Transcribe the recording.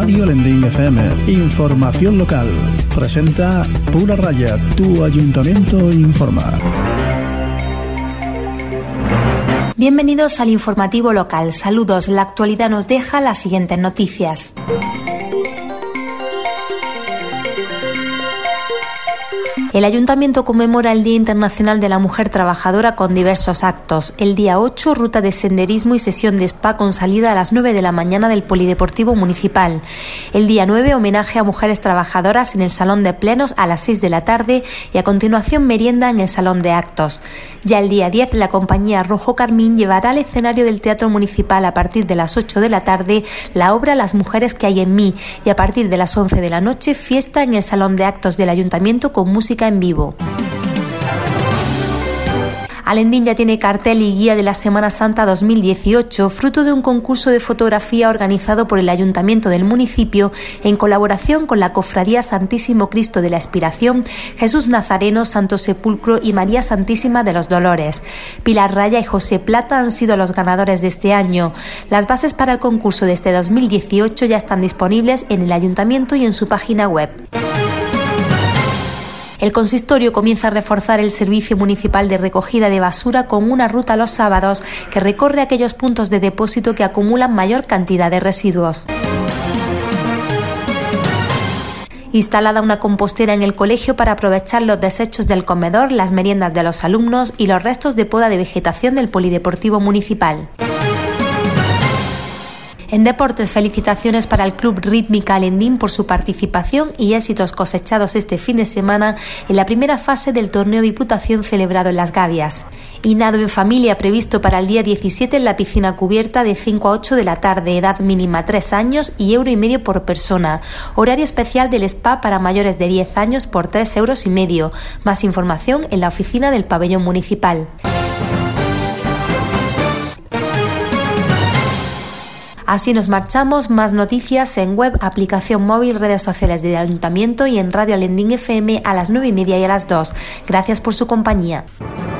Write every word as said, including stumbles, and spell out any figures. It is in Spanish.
Radio Lendín F M, información local. Presenta Pura Raya, tu ayuntamiento informa. Bienvenidos al informativo local. Saludos. La actualidad nos deja las siguientes noticias. El Ayuntamiento conmemora el Día Internacional de la Mujer Trabajadora con diversos actos. El día ocho, ruta de senderismo y sesión de spa con salida a las nueve de la mañana del Polideportivo Municipal. El día nueve, homenaje a mujeres trabajadoras en el Salón de Plenos a las seis de la tarde y a continuación merienda en el Salón de Actos. Ya el día diez, la compañía Rojo Carmín llevará al escenario del Teatro Municipal a partir de las ocho de la tarde la obra Las mujeres que hay en mí y a partir de las once de la noche fiesta en el Salón de Actos del Ayuntamiento con música en vivo. Alendín ya tiene cartel y guía de la Semana Santa dos mil dieciocho, fruto de un concurso de fotografía organizado por el Ayuntamiento del municipio en colaboración con la Cofradía Santísimo Cristo de la Expiración, Jesús Nazareno, Santo Sepulcro y María Santísima de los Dolores. Pilar Raya y José Plata han sido los ganadores de este año. Las bases para el concurso de este dos mil dieciocho ya están disponibles en el Ayuntamiento y en su página web. El consistorio comienza a reforzar el servicio municipal de recogida de basura con una ruta los sábados que recorre aquellos puntos de depósito que acumulan mayor cantidad de residuos. Instalada una compostera en el colegio para aprovechar los desechos del comedor, las meriendas de los alumnos y los restos de poda de vegetación del Polideportivo Municipal. En deportes, felicitaciones para el Club Rítmica Alendín por su participación y éxitos cosechados este fin de semana en la primera fase del torneo Diputación celebrado en Las Gavias. Y nado en familia previsto para el día diecisiete en la piscina cubierta de cinco a ocho de la tarde, edad mínima tres años y euro y medio por persona. Horario especial del spa para mayores de diez años por tres euros y medio. Más información en la oficina del pabellón municipal. Así nos marchamos. Más noticias en web, aplicación móvil, redes sociales del Ayuntamiento y en Radio Lendín F M a las nueve y media y a las dos. Gracias por su compañía.